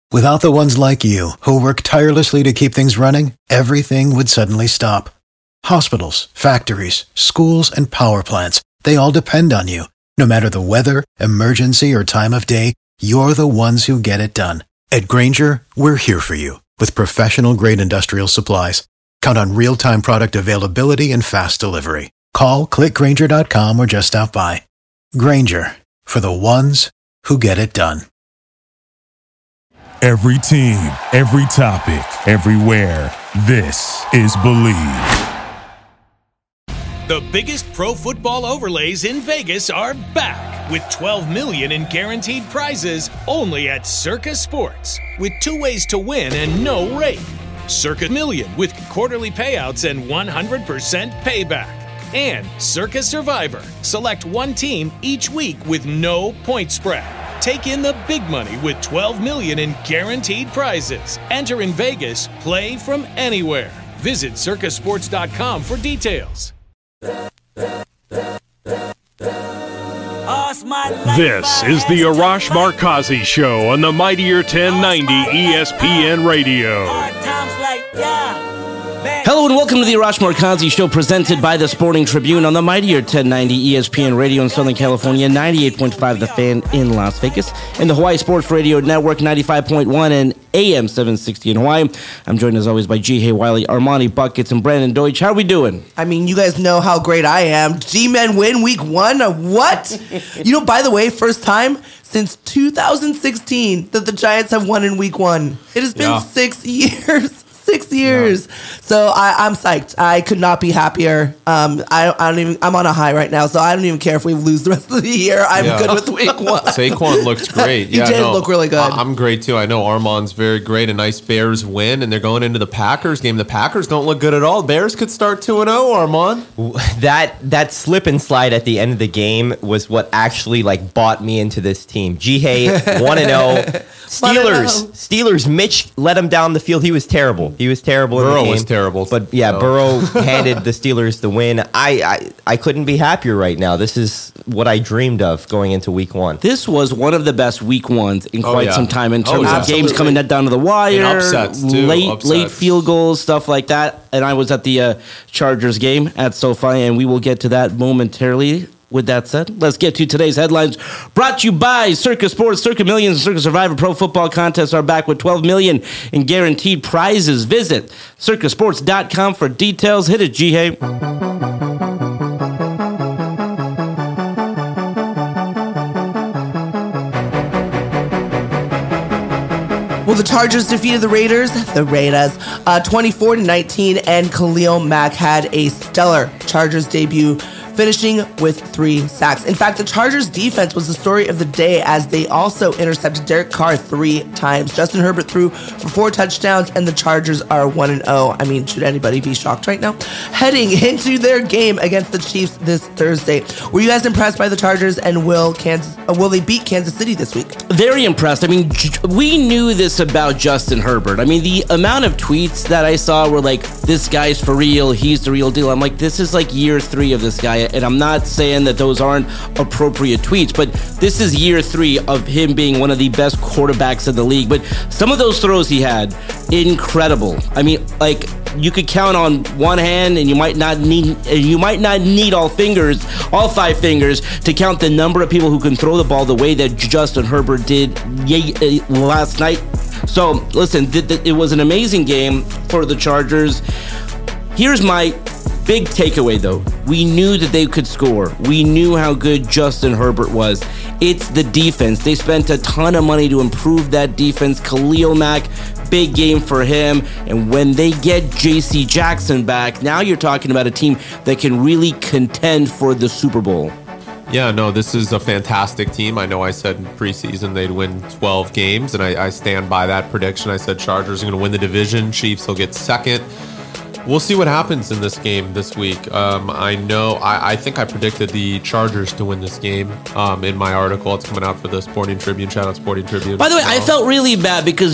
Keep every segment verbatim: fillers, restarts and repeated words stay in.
Without the ones like you, who work tirelessly to keep things running, everything would suddenly stop. Hospitals, factories, schools, and power plants, they all depend on you. No matter the weather, emergency, or time of day, you're the ones who get it done. At Grainger, we're here for you with professional-grade industrial supplies. Count on real-time product availability and fast delivery. Call, click Grainger dot com, or just stop by. Grainger, for the ones who get it done. Every team, every topic, everywhere. This is Believe. The biggest pro football overlays in Vegas are back with twelve million dollars in guaranteed prizes only at Circa Sports, with two ways to win and no rake. Circa Million with quarterly payouts and one hundred percent payback. And Circa Survivor. Select one team each week with no point spread. Take in the big money with twelve million dollars in guaranteed prizes. Enter in Vegas. Play from anywhere. Visit circa sports dot com for details. This is the Arash Markazi Show on the Mightier ten ninety E S P N Radio. Hello and welcome to the Arash Markazi Show, presented by the Sporting Tribune on the Mightier ten ninety E S P N Radio in Southern California, ninety-eight point five The Fan in Las Vegas, and the Hawaii Sports Radio Network, ninety-five point one and A M seven sixty in Hawaii. I'm joined as always by G. Hay Wiley, Armani Buckets, and Brandon Deutsch. How are we doing? I mean, you guys know how great I am. G-Men win week one? What? You know, by the way, first time since two thousand sixteen that the Giants have won in week one. It has been yeah. six years. Six years. Yeah. So I, I'm psyched. I could not be happier. Um, I, I don't even. I'm on a high right now, so I don't even care if we lose the rest of the year. I'm yeah. good with week one. Saquon looks great. he yeah, did no, look really good. I'm great too. I know Armand's very great. A nice Bears win, and they're going into the Packers game. The Packers don't look good at all. Bears could start two and zero. Armand. That that slip and slide at the end of the game was what actually like bought me into this team. G-Hay one and zero. Steelers. Steelers. Mitch let him down the field. He was terrible. He was terrible. Burrow in the game. was terrible. But yeah, so. Burrow handed the Steelers the win. I, I I couldn't be happier right now. This is what I dreamed of going into week one. This was one of the best week ones in oh, quite yeah. some time in terms oh, of games coming down to the wire, and upsets too. late upsets. late field goals, stuff like that. And I was at the uh, Chargers game at SoFi, and we will get to that momentarily. With that said, let's get to today's headlines. Brought to you by Circa Sports. Circa Millions and Circa Survivor Pro Football Contests are back with twelve million dollars in guaranteed prizes. Visit circa sports dot com for details. Hit it, G-Hay. Well, the Chargers defeated the Raiders, the Raiders, uh, twenty-four to nineteen, and Khalil Mack had a stellar Chargers debut, finishing with three sacks. In fact, the Chargers defense was the story of the day as they also intercepted Derek Carr three times. Justin Herbert threw for four touchdowns, and the Chargers are one and oh. I mean, should anybody be shocked right now? Heading into their game against the Chiefs this Thursday. Were you guys impressed by the Chargers, and will Kansas uh, will they beat Kansas City this week? Very impressed. I mean, we knew this about Justin Herbert. I mean, the amount of tweets that I saw were like, this guy's for real, he's the real deal. I'm like, this is like year three of this guy. And I'm not saying that those aren't appropriate tweets, but this is year three of him being one of the best quarterbacks in the league. But some of those throws he had, incredible. I mean, like, you could count on one hand, and you might not need you might not need all fingers, all five fingers, to count the number of people who can throw the ball the way that Justin Herbert did last night. So, listen, it was an amazing game for the Chargers. Here's my big takeaway, though. We knew that they could score. We knew how good Justin Herbert was. It's the defense. They spent a ton of money to improve that defense. Khalil Mack, big game for him. And when they get J C Jackson back, now you're talking about a team that can really contend for the Super Bowl. Yeah, no, this is a fantastic team. I know I said in preseason they'd win twelve games, and I, I stand by that prediction. I said Chargers are going to win the division. Chiefs will get second. We'll see what happens in this game this week. Um, I know, I, I think I predicted the Chargers to win this game um, in my article. It's coming out for the Sporting Tribune. Shout out Sporting Tribune. By the way, so. I felt really bad because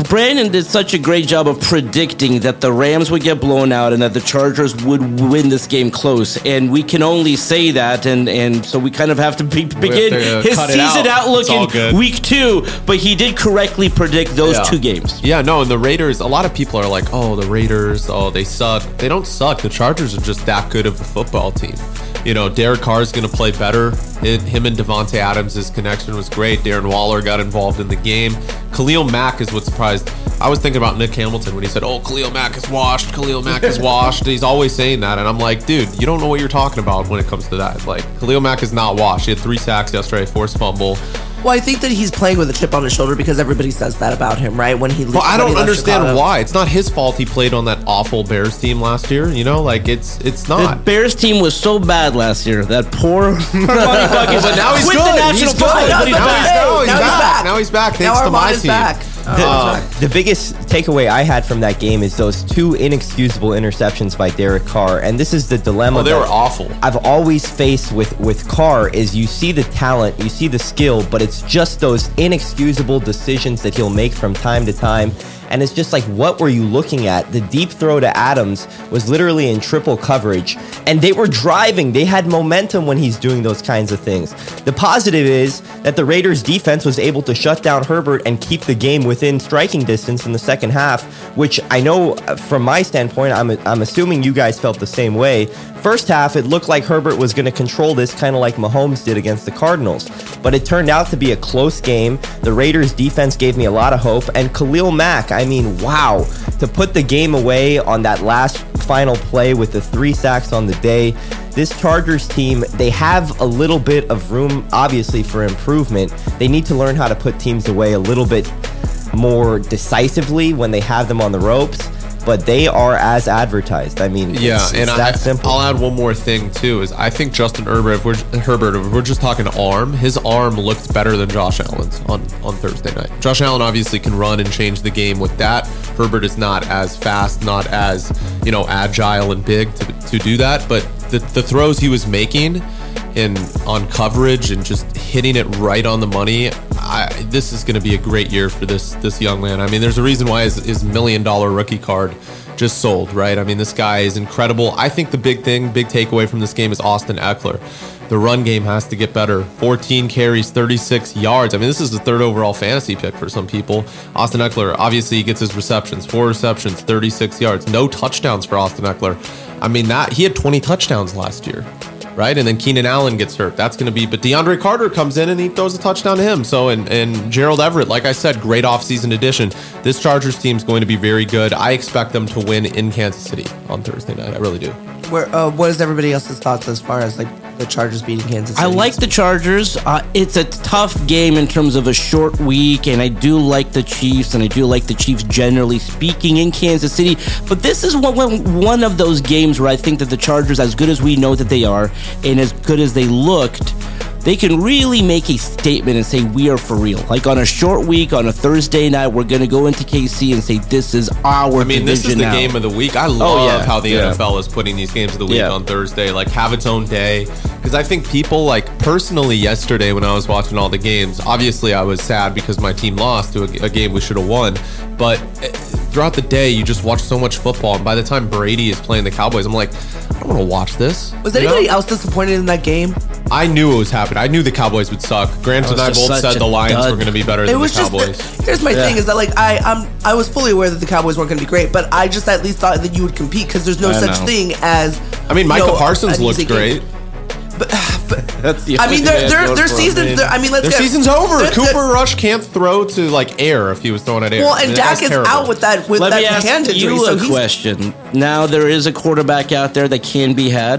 Brandon did such a great job of predicting that the Rams would get blown out and that the Chargers would win this game close. And we can only say that, and, and so we kind of have to be, begin to, uh, his cut it season out. outlook It's all in good. week two. But he did correctly predict those Yeah. two games. Yeah, no, and the Raiders, a lot of people are like, oh, the Raiders, oh, they suck. They don't suck. The Chargers are just that good of a football team. You know, Derek Carr is going to play better. It, him and Devontae Adams, his connection was great. Darren Waller got involved in the game. Khalil Mack is what surprised. I was thinking about Nick Hamilton when he said, oh, Khalil Mack is washed. Khalil Mack is washed. He's always saying that. And I'm like, dude, you don't know what you're talking about when it comes to that. Like, Khalil Mack is not washed. He had three sacks yesterday, forced fumble. Well, I think that he's playing with a chip on his shoulder because everybody says that about him, right? When he leaves. Well, I don't understand why. It's not his fault he played on that awful Bears team last year. You know, like it's it's The not. Bears team was so bad last year. That poor Monty Buckets. But now he's quit good. the National He's good. Football Now League, he's but he's back. back. No, he's Now he's back. back. Now he's back. Now Thanks to my Armand is team. back. The, Uh, the biggest takeaway I had from that game is those two inexcusable interceptions by Derek Carr, and this is the dilemma. Oh, they that were awful. I've always faced with with Carr is you see the talent, you see the skill, but it's just those inexcusable decisions that he'll make from time to time. And it's just like, what were you looking at? The deep throw to Adams was literally in triple coverage, and they were driving. They had momentum when he's doing those kinds of things. The positive is that the Raiders defense was able to shut down Herbert and keep the game within striking distance in the second half, which I know uh, from my standpoint, I'm, I'm assuming you guys felt the same way. First half, it looked like Herbert was going to control this kind of like Mahomes did against the Cardinals, but it turned out to be a close game. The Raiders defense gave me a lot of hope, and Khalil Mack, I mean, wow, to put the game away on that last final play with the three sacks on the day. This Chargers team, they have a little bit of room, obviously, for improvement. They need to learn how to put teams away a little bit more decisively when they have them on the ropes, but they are as advertised. I mean, Yeah, it's, and it's I, that simple. I'll add one more thing too. Is I think Justin Herbert, if we're Herbert, if we're just talking arm, his arm looked better than Josh Allen's on on Thursday night. Josh Allen obviously can run and change the game with that. Herbert is not as fast, not as you know agile and big to to do that. But the the throws he was making in on coverage and just hitting it right on the money. I, this is going to be a great year for this this young man. I mean, there's a reason why his, his million dollar rookie card just sold, right? I mean, this guy is incredible. I think the big thing, big takeaway from this game is Austin Eckler. The run game has to get better. fourteen carries, thirty-six yards. I mean, this is the third overall fantasy pick for some people. Austin Eckler, obviously, he gets his receptions. Four receptions, thirty-six yards. No touchdowns for Austin Eckler. I mean, that he had twenty touchdowns last year, right? And then Keenan Allen gets hurt. That's going to be, but DeAndre Carter comes in and he throws a touchdown to him. So, and, and Gerald Everett, like I said, great offseason addition. This Chargers team is going to be very good. I expect them to win in Kansas City on Thursday night. I really do. Where, uh, what is everybody else's thoughts as far as like the Chargers beating Kansas City? I like the Chargers. Uh, it's a tough game in terms of a short week, and I do like the Chiefs, and I do like the Chiefs generally speaking in Kansas City. But this is one, one of those games where I think that the Chargers, as good as we know that they are, and as good as they looked, they can really make a statement and say, we are for real. Like on a short week, on a Thursday night, we're going to go into K C and say, this is our I mean, this is the now. game of the week. I love Oh, yeah. how the Yeah. N F L is putting these games of the week Yeah. on Thursday. Like, have its own day. Because I think people, like, personally yesterday when I was watching all the games, obviously I was sad because my team lost to a, a game we should have won. But eh, throughout the day, you just watch so much football. And by the time Brady is playing the Cowboys, I'm like, I don't want to watch this. Was You know? anybody else disappointed in that game? I knew it was happening. I knew the Cowboys would suck. Grant That and I was just both such said a the Lions dud. were going to be better It than was the just Cowboys. the, here's my Yeah. thing is that like I I'm I was fully aware that the Cowboys weren't going to be great, but I just at least thought that you would compete because there's no I such know. thing as. I mean, you Michael know, Parsons an looked easy game. great. But, but That's the I only mean, thing their I their had their going for season. them. their- I mean, let's Their get, season's over. their- Cooper their- Rush can't throw to like air if he was throwing at air. Well, I mean, and that Dak guy's is terrible. out with that with Let that me ask hand injury. you so a he's, question. Now there is a quarterback out there that can be had.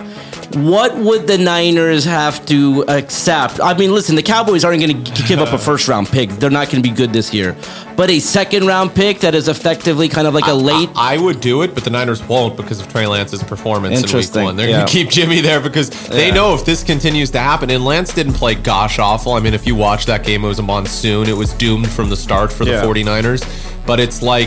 What would the Niners have to accept? I mean, listen, the Cowboys aren't going to give up a first round pick. They're not going to be good this year. But a second round pick that is effectively kind of like a late. I, I would do it, but the Niners won't because of Trey Lance's performance in week Interesting. one. They're Yeah. going to keep Jimmy there because they Yeah. know if this continues to happen. And Lance didn't play gosh awful. I mean, if you watch that game, it was a monsoon. It was doomed from the start for the Yeah. 49ers. But it's like,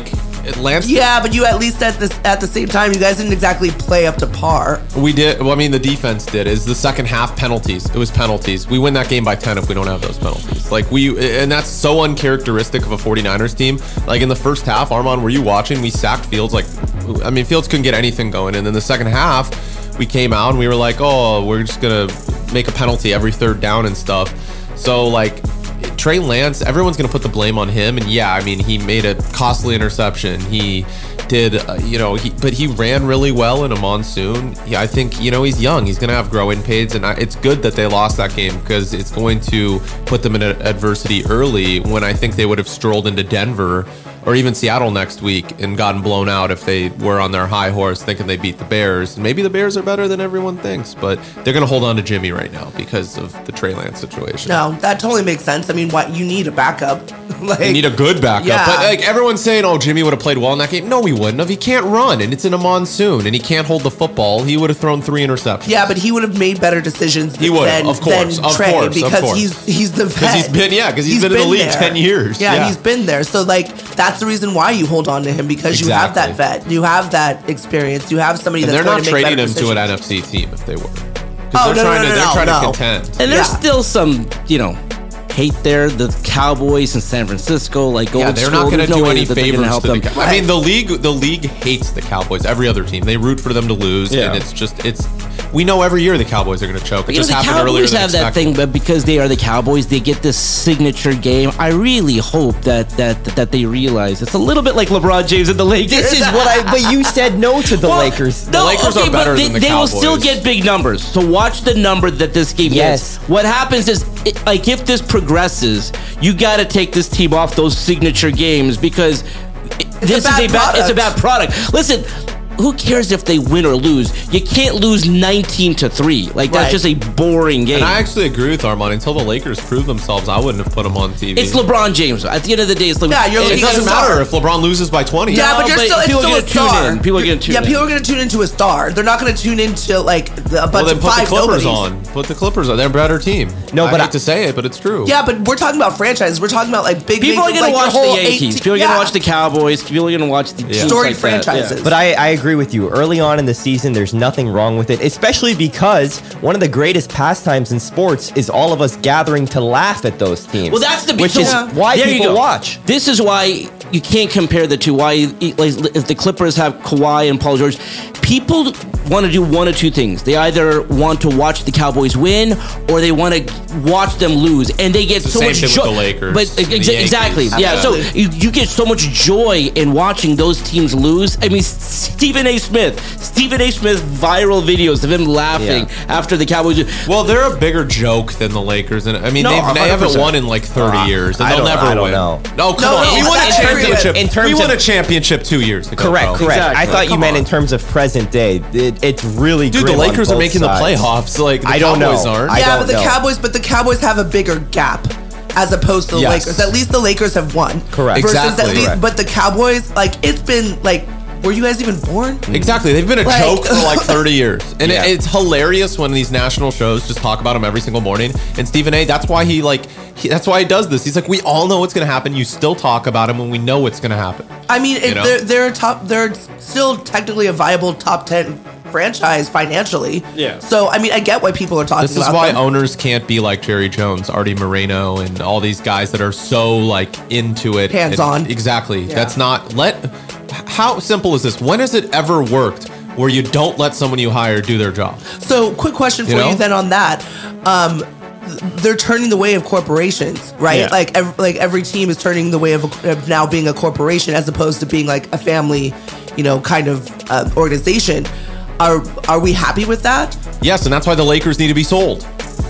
Lance. Yeah, but you at least at this at the same time, you guys didn't exactly play up to par. We did. Well, I mean, the defense did. Is the second half penalties? It was penalties. We win that game by ten if we don't have those penalties. Like we, and that's so uncharacteristic of a 49ers team. Like in the first half, Armand, were you watching? We sacked Fields. Like, I mean, Fields couldn't get anything going. And then the second half, we came out and we were like, oh, we're just gonna make a penalty every third down and stuff. So like. Trey Lance, everyone's going to put the blame on him. And yeah, I mean, he made a costly interception. He did, uh, you know, he, but he ran really well in a monsoon. Yeah, I think, you know, he's young. He's going to have growing pains. And I, it's good that they lost that game because it's going to put them in adversity early when I think they would have strolled into Denver or even Seattle next week and gotten blown out if they were on their high horse thinking they beat the Bears. Maybe the Bears are better than everyone thinks, but they're going to hold on to Jimmy right now because of the Trey Lance situation. No, that totally makes sense. I mean, what you need a backup. like You need a good backup. Yeah. But like everyone's saying, oh, Jimmy would have played well in that game. No, he wouldn't have. He can't run, and it's in a monsoon, and he can't hold the football. He would have thrown three interceptions. Yeah, but he would have made better decisions He would have, than, of course, than of Trey course, of because course. he's he's the vet. Because he's been, yeah, because he's He's been, in the been league there. ten years. Yeah, Yeah, he's been there. So like that's the reason why you hold on to him because you have that Exactly. vet, you have that experience, you have somebody And that's they're going not to make trading better him decisions. to an N F C team if they were. Because Oh, they're no, trying no, to, no, they're no, trying no. to contend. And there's Yeah. still some, you know, hate there. The Cowboys in San Francisco, like Yeah, old they're school, not going to there's no do way any that they're gonna favors help to the them. Cow- I mean, the league, the league hates the Cowboys. Every other team, they root for them to lose, Yeah. and it's just, it's. We know every year the Cowboys are going to choke. It You know, just the happened earlier Cowboys than have that expected. thing, but because they are the Cowboys, they get this signature game. I really hope that that that they realize it's a little bit like LeBron James and the Lakers. This is what I. But you said no to the Well, Lakers. No, Lakers okay, are better but they, than the they will still Cowboys. get big numbers. So watch the number that this game Yes. gets. What happens is, it, like, if this progresses, you got to take this team off those signature games because it- this a bad is a bad. It's a product. bad product. Listen. Who cares if they win or lose? You can't lose nineteen to three. Like that's Right. just a boring game. And I actually agree with Armand. Until the Lakers prove themselves, I wouldn't have put them on T V. It's LeBron James. At the end of the day, it's LeBron. Yeah, you're It looking doesn't at a star. matter if LeBron loses by twenty. Yeah, No, but you're but still, it's people still are a gonna tune star. in. People are gonna tune yeah, in. people are going to tune into a star. They're not going to tune into like the- a bunch Well, then of put the five Clippers nobodies. on. Put the Clippers on. They're a better team. No, I but hate I- to say it, but it's true. Yeah, but we're talking about franchises. We're talking about like big. People are big, gonna like, watch your whole the Yankees. eighteen People are gonna yeah. watch the Cowboys. People are gonna watch the teams Storied like that. franchises. But I, I agree with you. Early on in the season, there's nothing wrong with it, especially because one of the greatest pastimes in sports is all of us gathering to laugh at those teams. Well, that's the which so- is why there you people go. watch. This is why you can't compare the two. Why, like, if the Clippers have Kawhi and Paul George, people want to do one of two things. They either want to watch the Cowboys win, or they want to watch them lose, and they get It's the so same much thing with joy. the Lakers But and the exa- Yankees. exactly, yeah. So Absolutely. you, you get so much joy in watching those teams lose. I mean, Stephen A. Smith, Stephen A. Smith viral videos of him laughing Yeah. after the Cowboys. Well, they're a bigger joke than the Lakers, and I mean No, they've, one they hundred haven't percent. won in like thirty Uh, years, and I they'll don't- never I don't win. know. No, come No, on, no, we won a that's true. championship. In terms we won of- a championship two years ago. Correct, bro. correct. Exactly. I thought you Come meant on. in terms of present day. It, it's really Dude, the grim on Lakers are both making sides. the playoffs. Like the I don't Cowboys know. aren't. I yeah, don't but the know. Cowboys, but the Cowboys have a bigger gap as opposed to the Yes. Lakers. At least the Lakers have won. Correct. Versus Exactly. at least, Correct. but the Cowboys, like it's been like, were you guys even born? Exactly. They've been a Like- joke for like thirty years. And Yeah. it, it's hilarious when these national shows just talk about them every single morning. And Stephen A., that's why he like, he, that's why he does this. He's like, we all know what's going to happen. You still talk about him when we know what's going to happen. I mean, it, know? they're they're top. They're still technically a viable top ten franchise financially. Yeah. So I mean, I get why people are talking This is about why them. owners can't be like Jerry Jones, Artie Moreno, and all these guys that are so like into it. Hands And- on. Exactly. Yeah. That's not, let, how simple is this? When has it ever worked where you don't let someone you hire do their job? So, quick question for You you, know? then on that. Um, they're turning the way of corporations, right? Yeah. Like, ev- like every team is turning the way of, a, of now being a corporation as opposed to being like a family, you know, kind of uh, organization. Are are we happy with that? Yes, and that's why the Lakers need to be sold.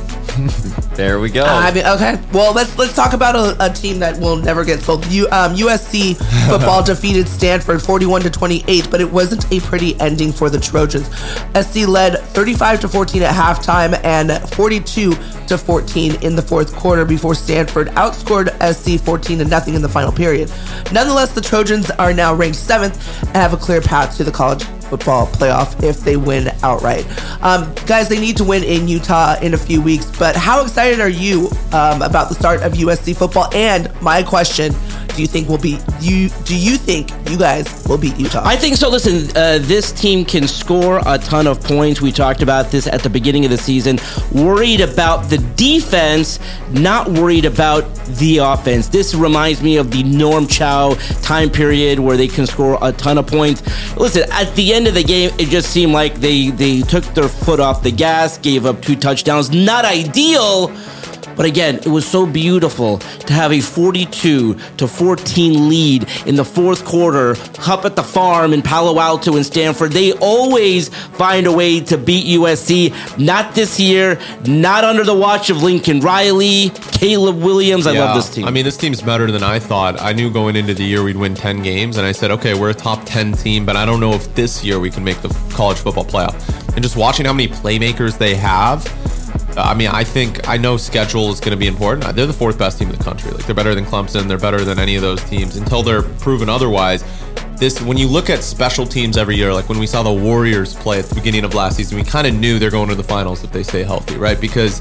There we go. I mean, okay. Well, let's let's talk about a, a team that will never get sold. U, um, U S C football defeated Stanford forty-one to twenty-eight, but it wasn't a pretty ending for the Trojans. S C led thirty-five to fourteen at halftime and forty-two to fourteen in the fourth quarter before Stanford outscored S C fourteen to nothing in the final period. Nonetheless, the Trojans are now ranked seventh and have a clear path to the college football playoff if they win outright. Um, guys, they need to win in Utah in a few weeks, but how excited are you um, about the start of U S C football? And my question, do you think will beat you? Do you think you guys will beat Utah? I think so. Listen, uh, this team can score a ton of points. We talked about this at the beginning of the season. Worried about the defense, not worried about the offense. This reminds me of the Norm Chow time period where they can score a ton of points. Listen, at the end of the game, it just seemed like they, they took their foot off the gas, gave up two touchdowns. Not ideal. But again, it was so beautiful to have a forty-two to fourteen lead in the fourth quarter up at the farm in Palo Alto and Stanford. They always find a way to beat U S C. Not this year, not under the watch of Lincoln Riley, Caleb Williams. I yeah, love this team. I mean, this team's better than I thought. I knew going into the year we'd win ten games, and I said, okay, we're a top ten team, but I don't know if this year we can make the college football playoff. And just watching how many playmakers they have, I mean, I think, I know schedule is going to be important. They're the fourth best team in the country. Like, they're better than Clemson. They're better than any of those teams until they're proven otherwise. This, when you look at special teams every year, like when we saw the Warriors play at the beginning of last season, we kind of knew they're going to the finals if they stay healthy, right? Because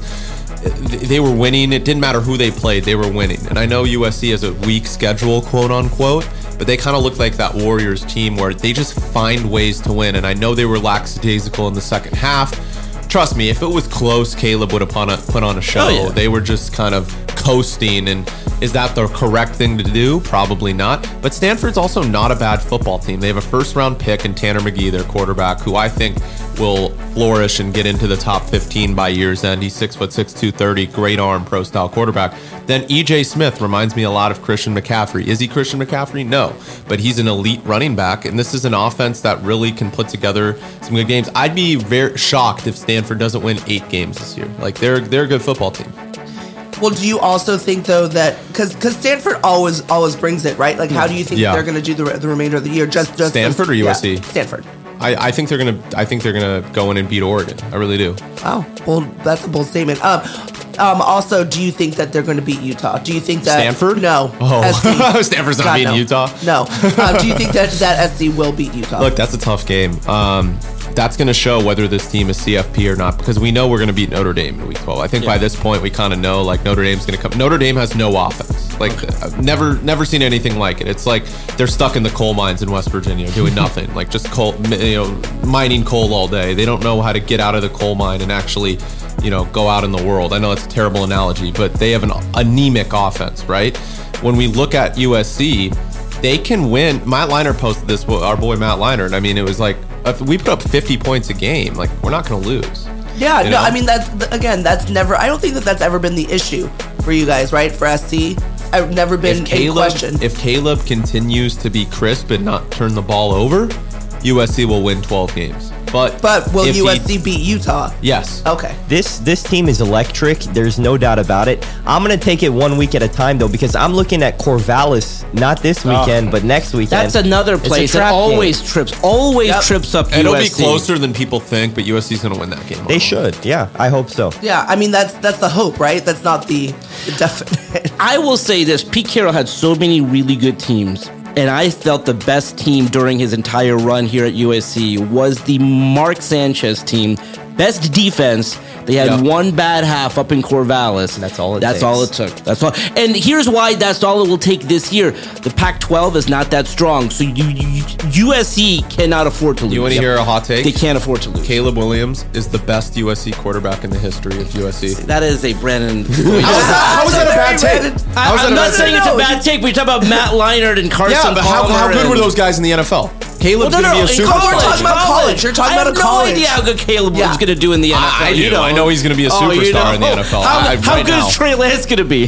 they were winning. It didn't matter who they played. They were winning. And I know U S C has a weak schedule, quote unquote, but they kind of look like that Warriors team where they just find ways to win. And I know they were lackadaisical in the second half. Trust me, if it was close, Caleb would have put on a, put on a show. Oh, yeah. They were just kind of coasting. And is that the correct thing to do? Probably not. But Stanford's also not a bad football team. They have a first-round pick in Tanner McGee, their quarterback, who I think will flourish and get into the top fifteen by year's end. He's six foot six, two thirty, great arm, pro-style quarterback. Then E J Smith reminds me a lot of Christian McCaffrey. Is he Christian McCaffrey? No. But he's an elite running back, and this is an offense that really can put together some good games. I'd be very shocked if Stanford doesn't win eight games this year. Like, they're they're a good football team. Well, do you also think, though, that because because Stanford always always brings it, right? Like, how do you think Yeah. they're going to do the, the remainder of the year? Just, just Stanford or U S C? Yeah, Stanford. I, I think they're gonna I think they're gonna go in and beat Oregon. I really do. Oh, well, that's a bold statement. Um, um, also, do you think that they're going to beat Utah? Do you think that Stanford? No. Oh, S C. Stanford's not God, beating no. Utah. No. Um, do you think that that S C will beat Utah? Look, that's a tough game. Um, that's going to show whether this team is C F P or not, because we know we're going to beat Notre Dame in week twelve. I think Yeah. by this point we kind of know, like, Notre Dame's going to come. Notre Dame has no offense. Like, I've never never seen anything like it. It's like they're stuck in the coal mines in West Virginia doing nothing, like just coal, you know, mining coal all day. They don't know how to get out of the coal mine and actually, you know, go out in the world. I know it's a terrible analogy, but they have an anemic offense, right? When we look at U S C, they can win. Matt Leinart posted this, our boy Matt Leinart. I mean, it was like, if we put up fifty points a game, like, we're not going to lose. Yeah, You no, know? I mean, that's, again, that's never, I don't think that that's ever been the issue for you guys, right? For S C, I've never been If Caleb, a question. if Caleb continues to be crisp and not turn the ball over, U S C will win twelve games. But but will if U S C he, beat Utah? Yes. Okay. This this team is electric. There's no doubt about it. I'm gonna take it one week at a time though, because I'm looking at Corvallis not this weekend, but next weekend. That's another It's a place that trap always game. trips, always Yep. trips up It'll U S be C. closer than people think, but U S C's going to win that game. They should. Yeah, I hope so. Yeah, I mean, that's that's the hope, right? That's not the, the definite. I will say this: Pete Carroll had so many really good teams, and I felt the best team during his entire run here at U S C was the Mark Sanchez team. Best defense. They had Yep. one bad half up in Corvallis. That's all it That's takes. all it took. That's all. And here's why that's all it will take this year. The Pac twelve is not that strong, so you, you, U S C cannot afford to lose. You want to hear a hot take? They can't afford to lose. Caleb Williams is the best U S C quarterback in the history of U S C. That is a Brandon. How is that, how is that a bad take? I, How is that I'm a not bad saying take? it's a No, bad take, but you're talking about Matt Leinart and Carson Yeah, but how, Palmer how good and- were those guys in the N F L? Caleb's Well, no, going to no, be a in superstar. We're talking about college. You're talking I about have a college. no idea how good Caleb Yeah. was going to do in the N F L. I, I you do. know. I know he's going to be a Oh, you superstar in the know. N F L. How, I, how right good now. is Trey Lance going to be?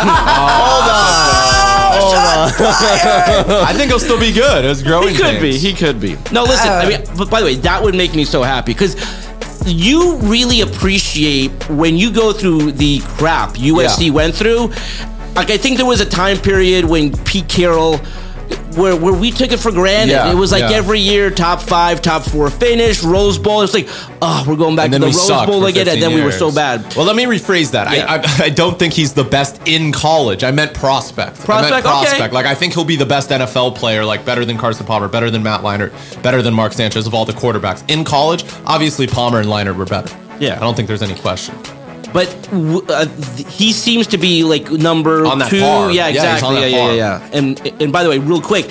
I think he'll still be good. It's growing He could be. pains. He could be. No, listen. Uh, I mean, but by the way, that would make me so happy because you really appreciate when you go through the crap U S C Yeah. went through. Like, I think there was a time period when Pete Carroll. Where, where we took it for granted. Yeah, it was like yeah. every year, top five, top four finish, Rose Bowl. It's like, oh, we're going back And to then the we Rose sucked Bowl for again, and fifteen then we were years. so bad. Well, let me rephrase that. Yeah. I, I I don't think he's the best in college. I meant prospect. I Prospect, meant okay. prospect. Like, I think he'll be the best N F L player, like better than Carson Palmer, better than Matt Leinart, better than Mark Sanchez of all the quarterbacks. In college, obviously Palmer and Leinart were better. Yeah. I don't think there's any question. but uh, he seems to be like number on that two. par. Yeah, exactly. Yeah, yeah, yeah, yeah, yeah. And and by the way, real quick,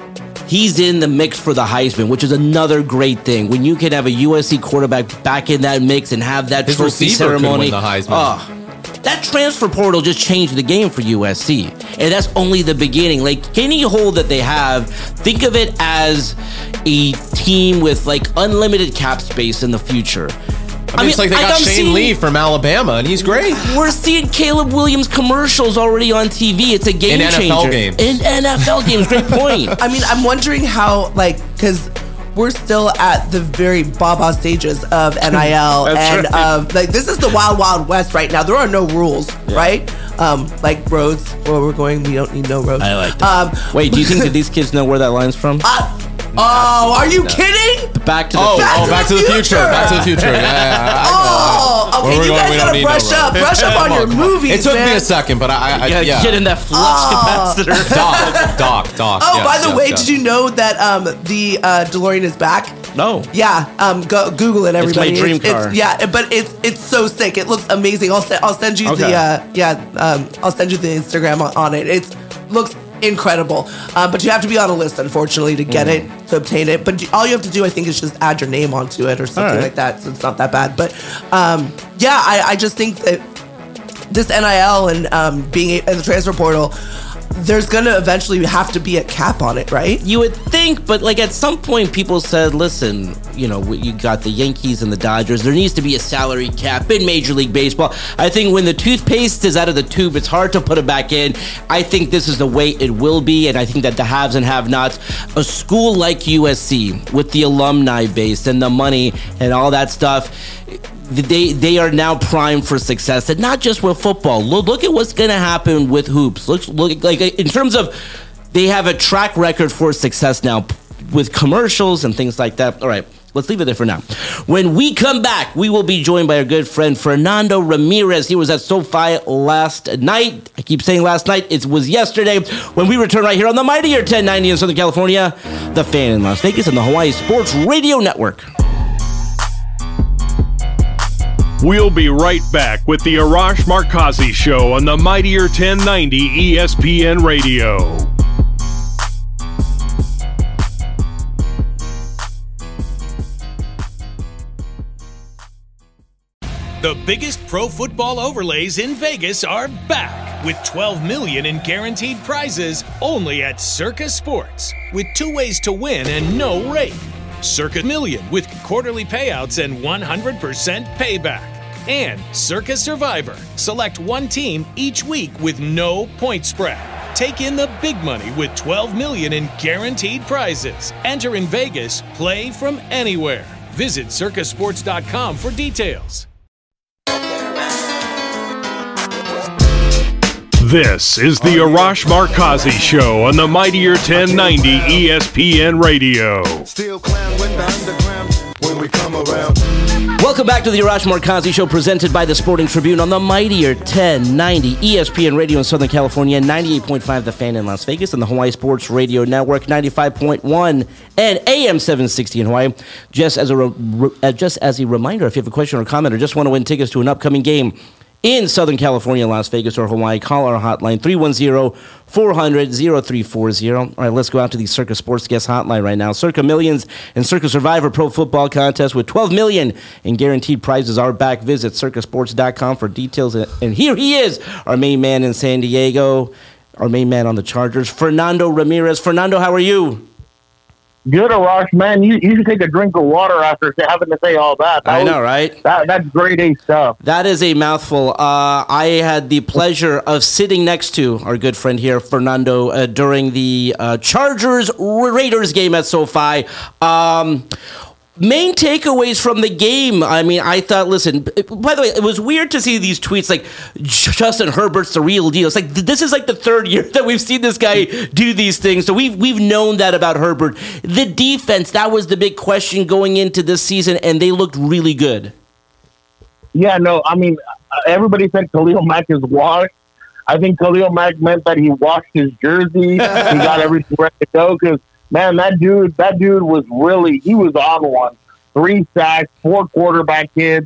he's in the mix for the Heisman, which is another great thing. When you can have a U S C quarterback back in that mix and have that His trophy receiver ceremony, could win the Heisman. Oh, that transfer portal just changed the game for U S C, and that's only the beginning. Like any hole that they have, think of it as a team with like unlimited cap space in the future. I mean, I mean it's like they got I'm Shane seeing, Lee from Alabama, and he's great. We're seeing Caleb Williams commercials already on T V. It's a game in changer. N F L games. In N F L games, great point. I mean, I'm wondering how, like, because we're still at the very baba stages of N I L and right. of like this is the wild wild west right now. There are no rules, yeah. right? Um, like roads where we're going, we don't need no roads. I like that. Um, Wait, do you think that these kids know where that line's from? Uh, Oh, are you no. kidding? Back to the oh, future. Oh, back to the future. Back to the future. Yeah, yeah, oh, okay. You going, guys gotta brush up, brush up on your movies. It took man. me a second, but I, I you yeah. get in that flux oh. capacitor. Doc, Doc, Doc. Oh, yes, by the yes, way, yes. did you know that um, the uh, DeLorean is back? No. Yeah. Um. Go Google it, everybody. It's my dream it's, car. It's, yeah, but it's it's so sick. It looks amazing. I'll send I'll send you okay. the uh yeah um I'll send you the Instagram on, on it. It looks incredible, uh, but you have to be on a list, unfortunately, to get mm. it, to obtain it. But you, all you have to do, I think, is just add your name onto it or something right. like that, so it's not that bad. But um, yeah, I, I just think that this N I L and um, being in the transfer portal, there's gonna eventually have to be a cap on it, right? You would think, but like at some point, people said, "Listen, you know, you got the Yankees and the Dodgers. There needs to be a salary cap in Major League Baseball." I think when the toothpaste is out of the tube, it's hard to put it back in. I think this is the way it will be, and I think that the haves and have-nots, a school like U S C with the alumni base and the money and all that stuff, They they are now primed for success, and not just with football. Look, look at what's going to happen with hoops. Look, look like in terms of they have a track record for success now with commercials and things like that. All right, let's leave it there for now. When we come back, we will be joined by our good friend Fernando Ramirez. He was at SoFi last night. I keep saying last night. It was yesterday. When we return right here on the Mightier ten ninety in Southern California, The Fan in Las Vegas, and the Hawaii Sports Radio Network. We'll be right back with the Arash Markazi Show on the Mightier ten ninety E S P N Radio. The biggest pro football overlays in Vegas are back with twelve million dollars in guaranteed prizes only at Circa Sports, with two ways to win and no rake. Circa Million with quarterly payouts and one hundred percent payback. And Circa Survivor. Select one team each week with no point spread. Take in the big money with twelve million dollars in guaranteed prizes. Enter in Vegas. Play from anywhere. Visit circa sports dot com for details. This is the Arash Markazi Show on the Mightier ten ninety E S P N Radio. Still clown when the underground when we come around. Welcome back to the Arash Markazi Show, presented by the Sporting Tribune on the Mightier ten ninety E S P N Radio in Southern California, ninety-eight point five The Fan in Las Vegas, and the Hawaii Sports Radio Network, ninety-five point one and A M seven sixty in Hawaii. Just as a re- uh, just as a reminder, if you have a question or comment or just want to win tickets to an upcoming game in Southern California, Las Vegas, or Hawaii, call our hotline, three one zero, four hundred, zero three four zero. All right, let's go out to the Circa Sports Guest Hotline right now. Circa Millions and Circa Survivor Pro Football Contest with twelve million dollars in guaranteed prizes are back. Visit circa sports dot com for details. And here he is, our main man in San Diego, our main man on the Chargers, Fernando Ramirez. Fernando, how are you? Good, Arash, man. You, you should take a drink of water after having to say all that. that I was, know, right? That, that's grade A stuff. That is a mouthful. Uh, I had the pleasure of sitting next to our good friend here, Fernando, uh, during the uh, Chargers-Raiders game at SoFi. Um, main takeaways from the game. I mean, I thought, listen, by the way, it was weird to see these tweets like, Justin Herbert's the real deal. It's like, this is like the third year that we've seen this guy do these things. So we've, we've known that about Herbert. The defense, that was the big question going into this season, and they looked really good. Yeah, no, I mean, everybody said Khalil Mack is washed. I think Khalil Mack meant that he washed his jersey. He got everything ready to go because, man, that dude, that dude was really, he was on one. Three sacks, four quarterback hits.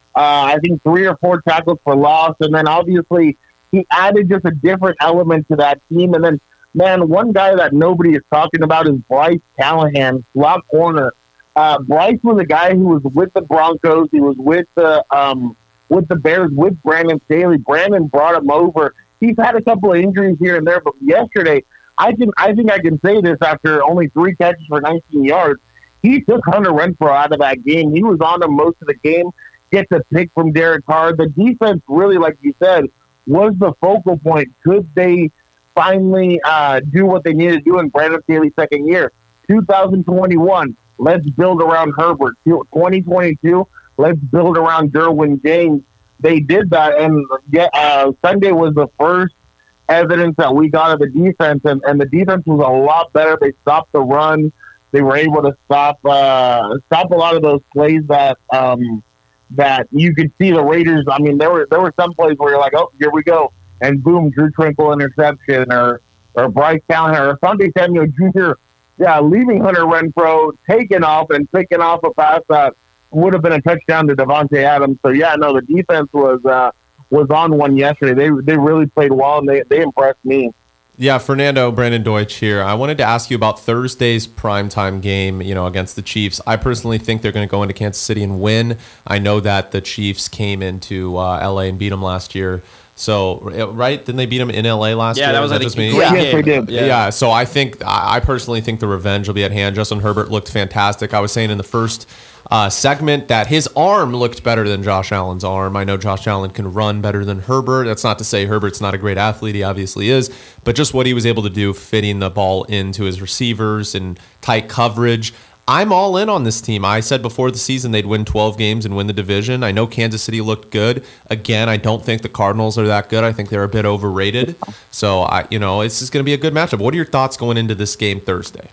Uh, I think three or four tackles for loss. And then obviously he added just a different element to that team. And then, man, one guy that nobody is talking about is Bryce Callahan, slot corner. Uh, Bryce was a guy who was with the Broncos. He was with the um, with the Bears, with Brandon Staley. Brandon brought him over. He's had a couple of injuries here and there, but yesterday, I can I think I can say this after only three catches for nineteen yards. He took Hunter Renfrow out of that game. He was on him most of the game. Gets a pick from Derek Carr. The defense really, like you said, was the focal point. Could they finally uh, do what they needed to do in Brandon Staley's second year? two thousand twenty-one, let's build around Herbert. twenty twenty-two, let's build around Derwin James. They did that, and uh, Sunday was the first evidence that we got of the defense, and, and the defense was a lot better. They stopped the run. They were able to stop uh, stop a lot of those plays that um, that you could see the Raiders. I mean, there were there were some plays where you're like, oh, here we go, and boom, Drew Trinkle interception, or or Bryce Callahan, or Sunday Samuel Junior Yeah, leaving Hunter Renfrow, taking off and picking off a pass that would have been a touchdown to Devontae Adams. So yeah, no, the defense was uh, was on one yesterday. They they really played well, and they they impressed me. Yeah, Fernando, Brandon Deutsch here. I wanted to ask you about Thursday's primetime game, you know, against the Chiefs. I personally think they're going to go into Kansas City and win. I know that the Chiefs came into uh, L A and beat them last year. So, right? Didn't they beat them in L A last yeah, year? Yeah, that was, that I just think, me? Yeah, yes, they did. Yeah. yeah, so I think, I personally think the revenge will be at hand. Justin Herbert looked fantastic. I was saying in the first uh, segment that his arm looked better than Josh Allen's arm. I know Josh Allen can run better than Herbert. That's not to say Herbert's not a great athlete. He obviously is. But just what he was able to do, fitting the ball into his receivers and tight coverage. I'm all in on this team. I said before the season they'd win twelve games and win the division. I know Kansas City looked good. Again, I don't think the Cardinals are that good. I think they're a bit overrated. So, I, you know, it's just going to be a good matchup. What are your thoughts going into this game Thursday?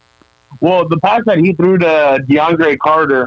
Well, the pass that he threw to DeAndre Carter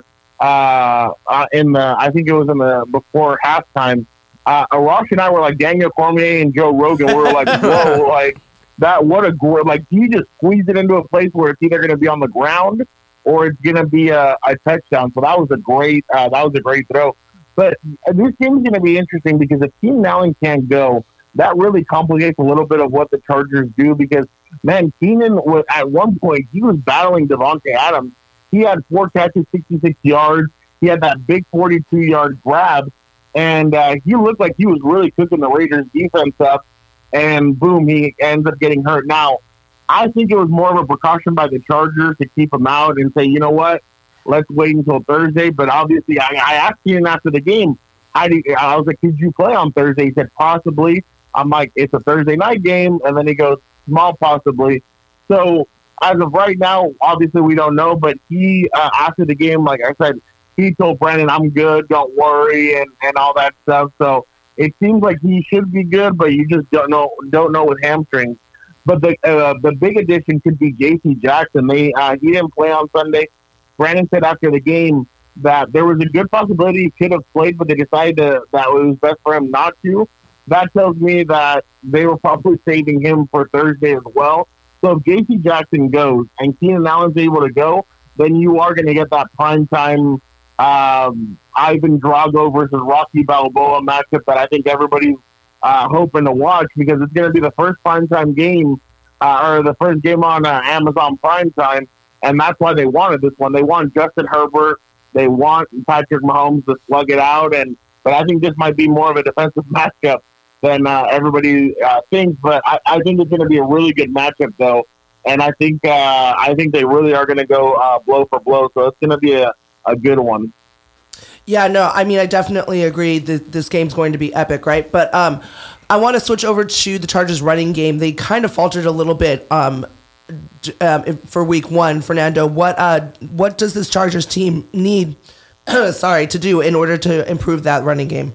uh, uh, in the, I think it was in the before halftime. Uh, Arash and I were like Daniel Cormier and Joe Rogan. We were like, whoa, like that. What a great, like he just squeezed it into a place where it's either going to be on the ground or it's going to be a, a touchdown. So that was a great, uh, that was a great throw. But this game is going to be interesting because if Keenan Allen can't go, that really complicates a little bit of what the Chargers do. Because man, Keenan was at one point he was battling Devontae Adams. He had four catches, sixty-six yards. He had that big forty-two yard grab, and uh, he looked like he was really cooking the Raiders defense up. And boom, he ends up getting hurt. Now, I think it was more of a precaution by the Chargers to keep him out and say, you know what, let's wait until Thursday. But obviously, I, I asked him after the game, how do you, I was like, could you play on Thursday? He said, possibly. I'm like, it's a Thursday night game. And then he goes, small possibly. So as of right now, obviously we don't know. But he, uh, after the game, like I said, he told Brandon, I'm good, don't worry, and, and all that stuff. So it seems like he should be good, but you just don't know don't know with hamstrings. But the uh, the big addition could be J C Jackson. They uh, he didn't play on Sunday. Brandon said after the game that there was a good possibility he could have played, but they decided to, that it was best for him not to. That tells me that they were probably saving him for Thursday as well. So if J C Jackson goes and Keenan Allen's able to go, then you are going to get that primetime um, Ivan Drago versus Rocky Balboa matchup that I think everybody's uh, hoping to watch, because it's going to be the first primetime game uh, or the first game on uh, Amazon Primetime, and that's why they wanted this one. They want Justin Herbert. They want Patrick Mahomes to slug it out, and but I think this might be more of a defensive matchup than uh, everybody uh, thinks. But I, I think it's going to be a really good matchup, though, and I think uh, I think they really are going to go uh, blow for blow. So it's going to be a, a good one. Yeah, no, I mean, I definitely agree that this game's going to be epic, right? But um, I want to switch over to the Chargers running game. They kind of faltered a little bit um, um, for week one. Fernando, what uh, what does this Chargers team need, sorry, to do in order to improve that running game?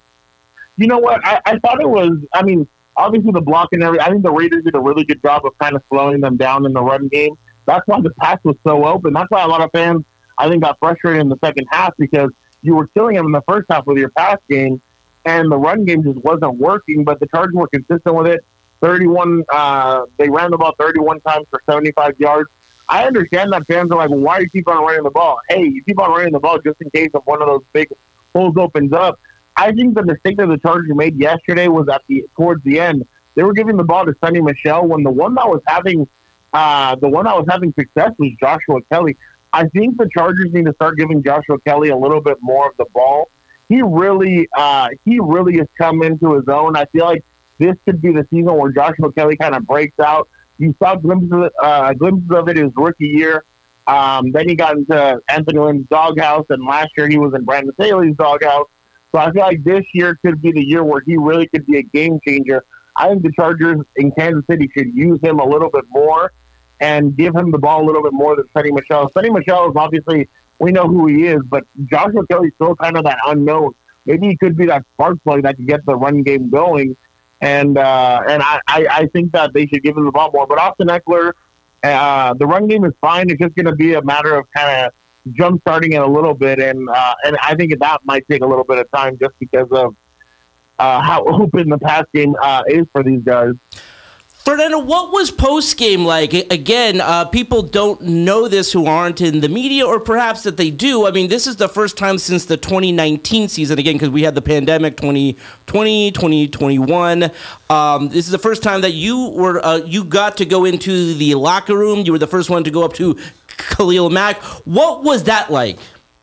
You know what? I, I thought it was, I mean, obviously the block and everything. I think the Raiders did a really good job of kind of slowing them down in the run game. That's why the pass was so open. That's why a lot of fans, I think, got frustrated in the second half, because you were killing them in the first half with your pass game, and the run game just wasn't working, but the Chargers were consistent with it. thirty-one, uh, they ran the ball thirty-one times for seventy-five yards. I understand that fans are like, well, why do you keep on running the ball? Hey, you keep on running the ball just in case of one of those big holes opens up. I think the mistake that the Chargers made yesterday was at the towards the end. They were giving the ball to Sonny Michel when the one that was having uh, the one that was having success was Joshua Kelly. I think the Chargers need to start giving Joshua Kelly a little bit more of the ball. He really, uh, he really has come into his own. I feel like this could be the season where Joshua Kelly kind of breaks out. You saw glimpses of it, uh, glimpses of it his rookie year. Um, then he got into Anthony Lynn's doghouse, and last year he was in Brandon Staley's doghouse. So I feel like this year could be the year where he really could be a game changer. I think the Chargers in Kansas City should use him a little bit more and give him the ball a little bit more than Sonny Michel. Sonny Michel is obviously, we know who he is, but Joshua Kelly's still kind of that unknown. Maybe he could be that spark plug that can get the run game going. And uh, and I, I, I think that they should give him the ball more. But Austin Eckler, uh, the run game is fine. It's just going to be a matter of kind of jump starting it a little bit. And uh, and I think that might take a little bit of time just because of uh, how open the pass game uh, is for these guys. Fernando, what was post-game like? Again, uh, people don't know this who aren't in the media, or perhaps that they do. I mean, this is the first time since the twenty nineteen season, again, because we had the pandemic, twenty twenty, twenty twenty-one. Um, this is the first time that you were uh, you got to go into the locker room. You were the first one to go up to Khalil Mack. What was that like?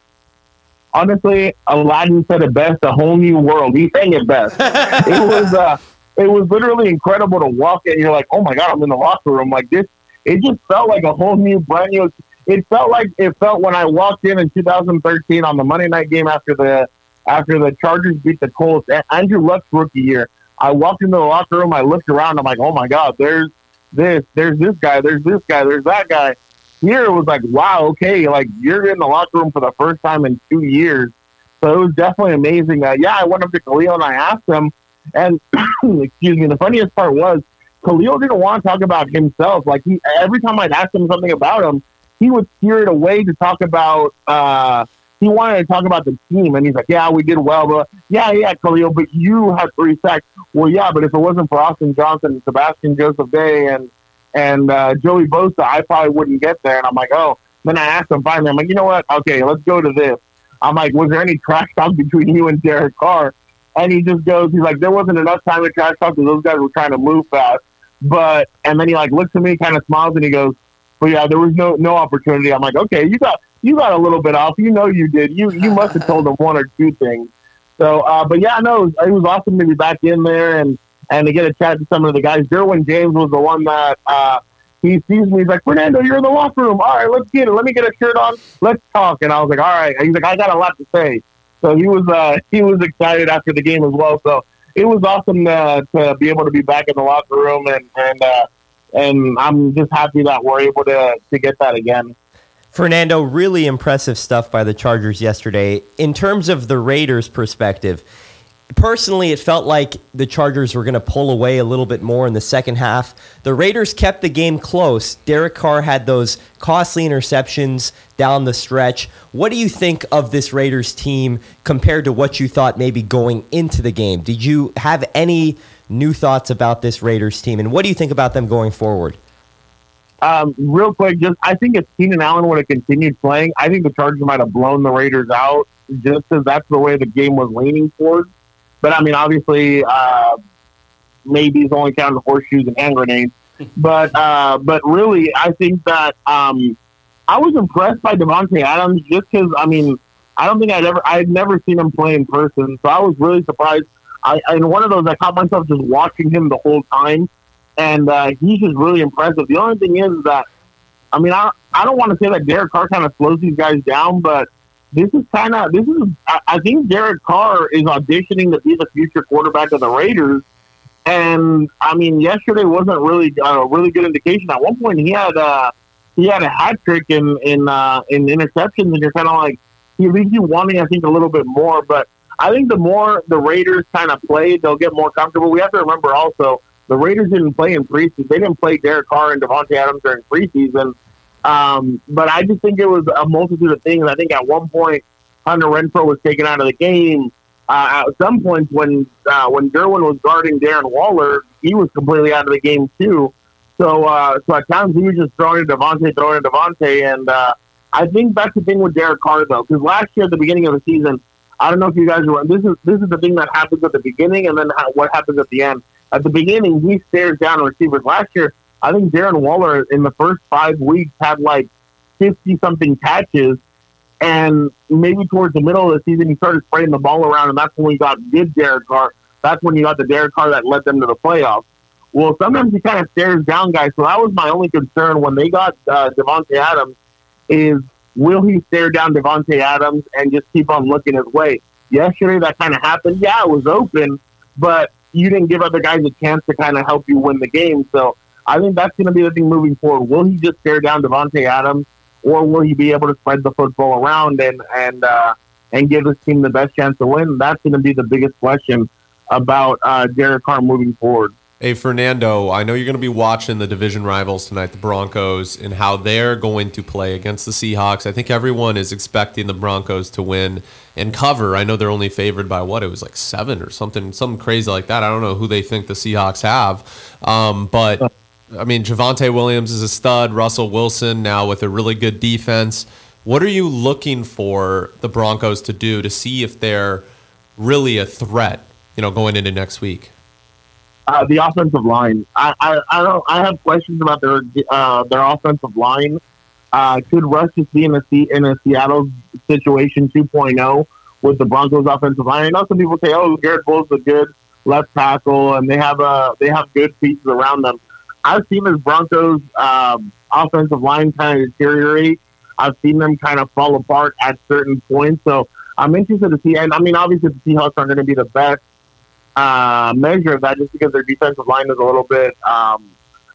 Honestly, Aladdin said it best, a whole new world. He sang it best. It was... Uh, It was literally incredible to walk in. You're like, oh my God, I'm in the locker room. Like this, it just felt like a whole new, brand new. It felt like it felt when I walked in in two thousand thirteen on the Monday night game after the after the Chargers beat the Colts. Andrew Luck's rookie year. I walked into the locker room. I looked around. I'm like, oh my God, there's this, there's this guy, there's this guy, there's that guy. Here it was like, wow, okay, like you're in the locker room for the first time in two years. So it was definitely amazing. Uh, yeah, I went up to Khalil and I asked him. And excuse me, the funniest part was Khalil didn't want to talk about himself. Like he, every time I'd ask him something about him, he would steer it away to talk about. Uh, he wanted to talk about the team, and he's like, "Yeah, we did well, but yeah, yeah, Khalil, but you had three sacks." Well, yeah, but if it wasn't for Austin Johnson, Sebastian Joseph Day, and and uh, Joey Bosa, I probably wouldn't get there. And I'm like, oh. Then I asked him finally. I'm like, you know what? Okay, let's go to this. I'm like, was there any trash talk between you and Derek Carr? And he just goes, he's like, there wasn't enough time to trash talk because those guys were trying to move fast. But, and then he like looks at me, kind of smiles, and he goes, but yeah, there was no no opportunity. I'm like, okay, you got you got a little bit off. You know you did. You you must have told him one or two things. So, uh, but yeah, no, it was, it was awesome to be back in there and, and to get a chat to some of the guys. Derwin James was the one that uh, he sees me. He's like, Fernando, you're in the locker room. All right, let's get it. Let me get a shirt on. Let's talk. And I was like, all right. He's like, I got a lot to say. So he was uh, he was excited after the game as well. So it was awesome uh, to be able to be back in the locker room, and and uh, and I'm just happy that we're able to to get that again. Fernando, really impressive stuff by the Chargers yesterday. In terms of the Raiders' perspective, personally, it felt like the Chargers were going to pull away a little bit more in the second half. The Raiders kept the game close. Derek Carr had those costly interceptions down the stretch. What do you think of this Raiders team compared to what you thought maybe going into the game? Did you have any new thoughts about this Raiders team, and what do you think about them going forward? Um, real quick, just I think if Keenan Allen would have continued playing, I think the Chargers might have blown the Raiders out just because that's the way the game was leaning towards. But, I mean, obviously, uh, maybe he's only counting horseshoes and hand grenades. But uh, but really, I think that um, I was impressed by Davante Adams just because, I mean, I don't think I'd ever, I'd never seen him play in person. So I was really surprised. I, in one of those, I caught myself just watching him the whole time. And uh, he's just really impressive. The only thing is that, I mean, I, I don't want to say that Derek Carr kind of slows these guys down, but this is kind of, this is, I, I think Derek Carr is auditioning to be the future quarterback of the Raiders. And, I mean, yesterday wasn't really a really good indication. At one point, he had uh, he had a hat trick in, in, uh, in interceptions, and you're kind of like, he leaves you wanting, I think, a little bit more. But I think the more the Raiders kind of play, they'll get more comfortable. We have to remember also, the Raiders didn't play in preseason. They didn't play Derek Carr and Davante Adams during preseason. Um, but I just think it was a multitude of things. I think at one point, Hunter Renfrow was taken out of the game. Uh, at some point, when uh, when Derwin was guarding Darren Waller, he was completely out of the game too. So, uh, so at times he was just throwing to Davante, throwing to Davante. And uh, I think that's the thing with Derek Carr, though, because last year at the beginning of the season, I don't know if you guys are. This is this is the thing that happens at the beginning, and then how, what happens at the end. At the beginning, he stares down receivers. Last year, I think Darren Waller in the first five weeks had like fifty something catches, and maybe towards the middle of the season, he started spraying the ball around, and that's when we got good Derek Carr. That's when you got the Derek Carr that led them to the playoffs. Well, sometimes he kind of stares down guys, so that was my only concern when they got uh, Devontae Adams is, will he stare down Devontae Adams and just keep on looking his way? Yesterday, that kind of happened. Yeah, it was open, but you didn't give other guys a chance to kind of help you win the game. So I think that's going to be the thing moving forward. Will he just stare down Devontae Adams, or will he be able to spread the football around and and uh, and give his team the best chance to win? That's going to be the biggest question about uh, Derek Carr moving forward. Hey, Fernando, I know you're going to be watching the division rivals tonight, the Broncos, and how they're going to play against the Seahawks. I think everyone is expecting the Broncos to win and cover. I know they're only favored by, what, it was like seven or something, something crazy like that. I don't know who they think the Seahawks have. Um, but, I mean, Javonte Williams is a stud. Russell Wilson now with a really good defense. What are you looking for the Broncos to do to see if they're really a threat, you know, going into next week? Uh, the offensive line. I, I, I don't. I have questions about their uh, their offensive line. Uh, could Russ just be in a in a Seattle situation two point oh with the Broncos offensive line? I know some people say, "Oh, Garrett Bowles is a good left tackle, and they have a they have good pieces around them." I've seen this Broncos um, offensive line kind of deteriorate. I've seen them kind of fall apart at certain points. So I'm interested to see. And I mean, obviously, the Seahawks aren't going to be the best Uh, measure of that just because their defensive line is a little bit um,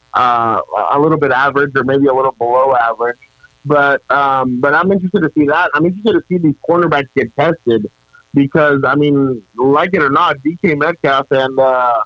uh, a little bit average or maybe a little below average. But um, but I'm interested to see that. I'm interested to see these cornerbacks get tested because, I mean, like it or not, D K Metcalf and uh,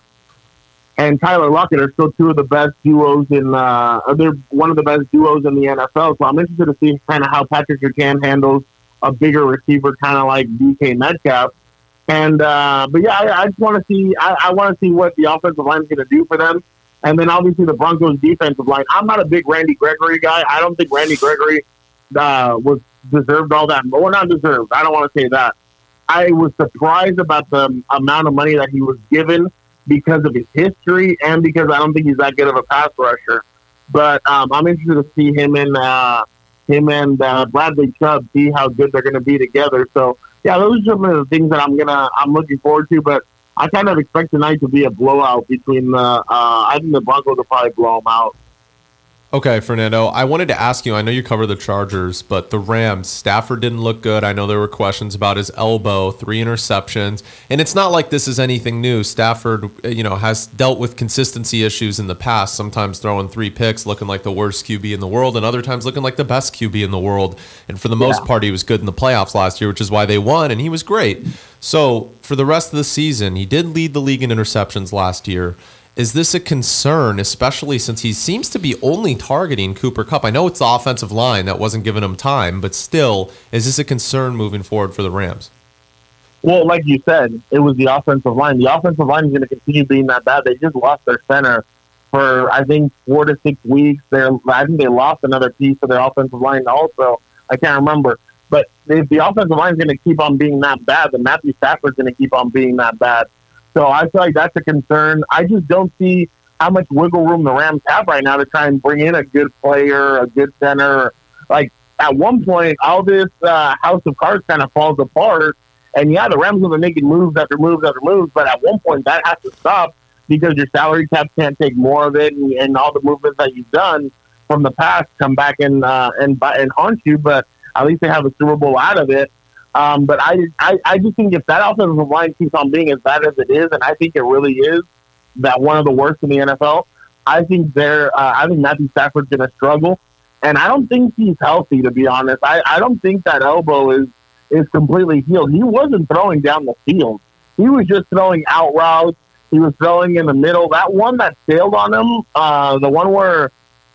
and Tyler Lockett are still two of the best duos in uh, they're one of the best duos in the N F L. So I'm interested to see kind of how Patrick Surtain handles a bigger receiver kind of like D K Metcalf. And uh, but yeah, I, I just want to see. I, I want to see what the offensive line is going to do for them, and then obviously the Broncos' defensive line. I'm not a big Randy Gregory guy. I don't think Randy Gregory uh, was deserved all that. Well, not deserved. I don't want to say that. I was surprised about the amount of money that he was given because of his history and because I don't think he's that good of a pass rusher. But um, I'm interested to see him and uh, him and uh, Bradley Chubb see how good they're going to be together. So. Yeah, those are some of the things that I'm gonna I'm looking forward to, but I kind of expect tonight to be a blowout between the. Uh, I think the Broncos will probably blow them out. Okay, Fernando, I wanted to ask you, I know you cover the Chargers, but the Rams, Stafford didn't look good. I know there were questions about his elbow, three interceptions, and it's not like this is anything new. Stafford, you know, has dealt with consistency issues in the past, sometimes throwing three picks, looking like the worst Q B in the world, and other times looking like the best Q B in the world. And for the most yeah. part, he was good in the playoffs last year, which is why they won, and he was great. So for the rest of the season, he did lead the league in interceptions last year. Is this a concern, especially since he seems to be only targeting Cooper Kupp? I know it's the offensive line that wasn't giving him time, but still, is this a concern moving forward for the Rams? Well, like you said, it was the offensive line. The offensive line is going to continue being that bad. They just lost their center for, I think, four to six weeks. They're, I think they lost another piece of their offensive line also. I can't remember. But if the offensive line is going to keep on being that bad, then Matthew Stafford's going to keep on being that bad. So I feel like that's a concern. I just don't see how much wiggle room the Rams have right now to try and bring in a good player, a good center. Like, at one point, all this uh, house of cards kind of falls apart. And, yeah, the Rams have been making moves after moves after moves, but at one point that has to stop because your salary cap can't take more of it, and, and all the movements that you've done from the past come back and, uh, and, and haunt you. But at least they have a Super Bowl out of it. Um, but I, I, I just think if that offensive line keeps on being as bad as it is, and I think it really is, that one of the worst in the N F L, I think they're, uh, I think Matthew Stafford's going to struggle, and I don't think he's healthy, to be honest. I, I don't think that elbow is is completely healed. He wasn't throwing down the field; he was just throwing out routes. He was throwing in the middle. That one that sailed on him, uh, the one where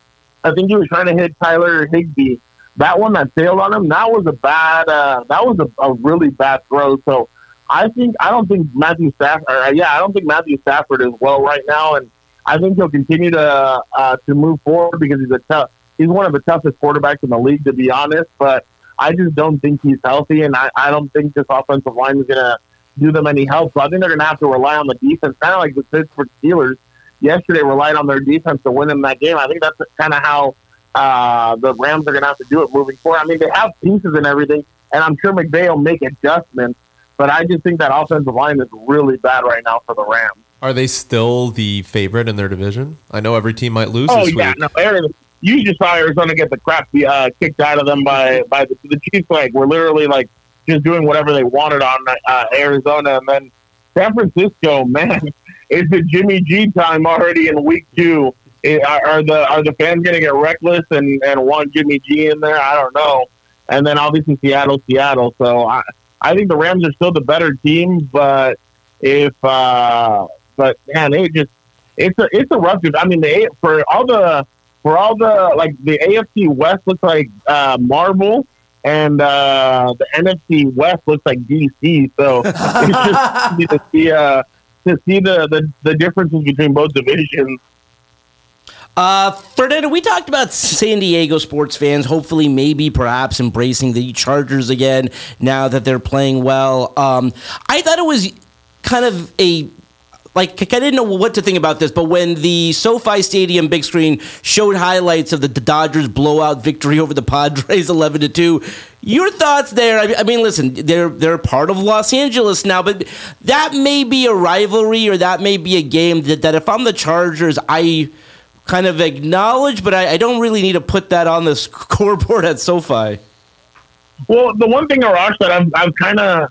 I think he was trying to hit Tyler Higbee. That one that sailed on him, that was a bad, uh, that was a, a really bad throw. So I think, I don't think Matthew Stafford, uh, yeah, I don't think Matthew Stafford is well right now. And I think he'll continue to, uh, to move forward because he's a tough, he's one of the toughest quarterbacks in the league, to be honest. But I just don't think he's healthy, and I, I don't think this offensive line is going to do them any help. So I think they're going to have to rely on the defense, kind of like the Pittsburgh Steelers yesterday relied on their defense to win in that game. I think that's kind of how uh, the Rams are going to have to do it moving forward. I mean, they have pieces and everything, and I'm sure McVay will make adjustments, but I just think that offensive line is really bad right now for the Rams. Are they still the favorite in their division? I know every team might lose oh, this yeah, week. No, Aaron, you just saw Arizona get the crap uh, kicked out of them by, by the, the Chiefs. Like, we're literally, like, just doing whatever they wanted on uh, Arizona. And then San Francisco, man, it's a Jimmy G time already in week two. It, are, are the are the fans going to get reckless and, and want Jimmy G in there? I don't know. And then obviously Seattle, Seattle. So I, I think the Rams are still the better team, but if uh, but man, it just it's a it's a rough. I mean, the for all the for all the like the A F C West looks like uh, Marvel. And uh, the N F C West looks like D C, so it's just to see uh, to see the, the, the differences between both divisions. Uh, Fernando, we talked about San Diego sports fans hopefully maybe perhaps embracing the Chargers again now that they're playing well. Um, I thought it was kind of a Like, I didn't know what to think about this, but when the SoFi Stadium big screen showed highlights of the Dodgers blowout victory over the Padres eleven to two, your thoughts there? I mean, listen, they're they're part of Los Angeles now, but that may be a rivalry or that may be a game that, that if I'm the Chargers, I kind of acknowledge, but I, I don't really need to put that on the scoreboard at SoFi. Well, the one thing, Arash, that I've, I've kind of,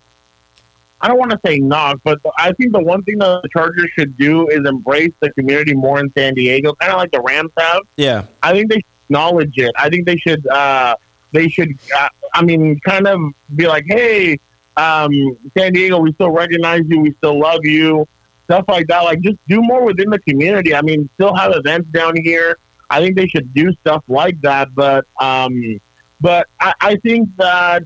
I don't want to say knock, but I think the one thing that the Chargers should do is embrace the community more in San Diego, kind of like the Rams have. Yeah. I think they should acknowledge it. I think they should, uh, they should, uh, I mean, kind of be like, hey, um, San Diego, we still recognize you, we still love you, stuff like that. Like, just do more within the community. I mean, still have events down here. I think they should do stuff like that, but, um, but I, I think that,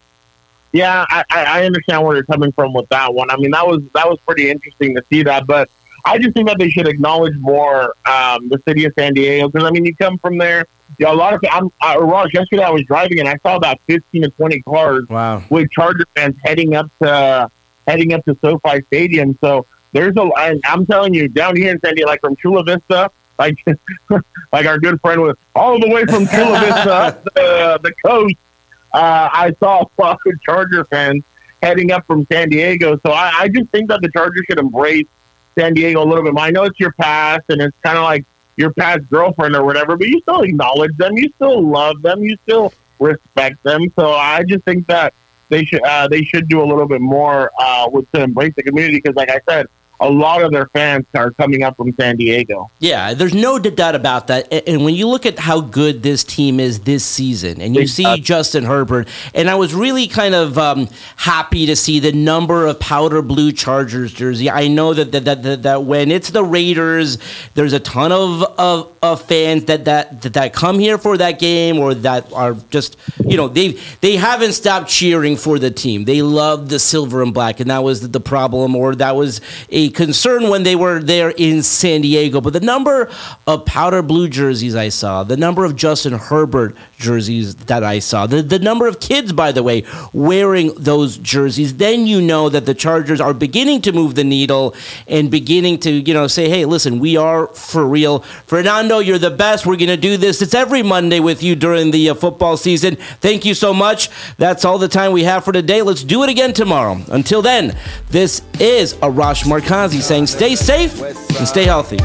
yeah, I, I understand where you're coming from with that one. I mean, that was that was pretty interesting to see that, but I just think that they should acknowledge more um, the city of San Diego because I mean, you come from there. You know, a lot of I'm uh, Ross. Yesterday, I was driving and I saw about fifteen to twenty cars wow. with Charger fans heading up to heading up to SoFi Stadium. So there's a. I, I'm telling you, down here in San Diego, like from Chula Vista, like like our good friend was all the way from Chula Vista, the, the coast. Uh, I saw a lot of Charger fans heading up from San Diego. So I, I just think that the Chargers should embrace San Diego a little bit more. I know it's your past and it's kind of like your past girlfriend or whatever, but you still acknowledge them. You still love them. You still respect them. So I just think that they should uh, they should do a little bit more uh, with to embrace the community because, like I said, a lot of their fans are coming up from San Diego. Yeah, there's no doubt about that. And when you look at how good this team is this season, and you see uh, Justin Herbert, and I was really kind of um, happy to see the number of powder blue Chargers jersey. I know that that, that, that, that when it's the Raiders, there's a ton of, of, of fans that, that, that, that come here for that game or that are just, you know, they they haven't stopped cheering for the team. They love the silver and black, and that was the problem, or that was a concern when they were there in San Diego. But the number of powder blue jerseys I saw, the number of Justin Herbert jerseys that I saw, the, the number of kids, by the way, wearing those jerseys, then you know that the Chargers are beginning to move the needle and beginning to, you know, say, hey, listen, we are for real. Fernando, you're the best. We're going to do this. It's every Monday with you during the uh, football season. Thank you so much. That's all the time we have for today. Let's do it again tomorrow. Until then, this is Arash Markazi saying stay safe and stay healthy.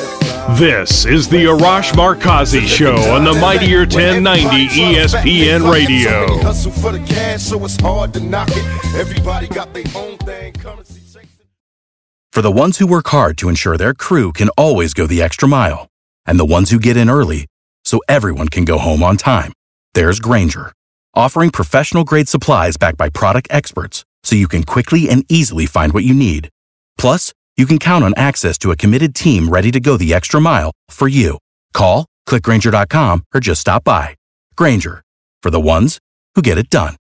This is the Arash Markazi Show on the Mightier ten ninety E S P N Radio. For the ones who work hard to ensure their crew can always go the extra mile, and the ones who get in early so everyone can go home on time, there's Grainger, offering professional-grade supplies backed by product experts so you can quickly and easily find what you need. Plus, you can count on access to a committed team ready to go the extra mile for you. Call, click Grainger dot com, or just stop by. Grainger, for the ones who get it done.